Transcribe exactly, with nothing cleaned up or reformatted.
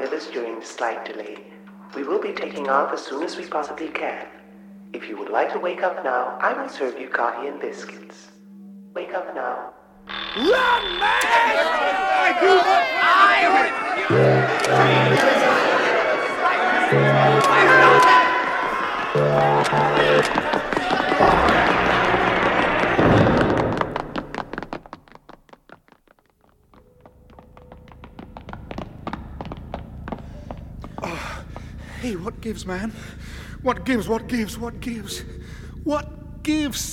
with us during the slight delay. We will be taking off as soon as we possibly can. If you would like to wake up now, I will serve you coffee and biscuits. Wake up now. Run, man! Oh, hey, what gives, man? What gives, what gives, what gives? What gives?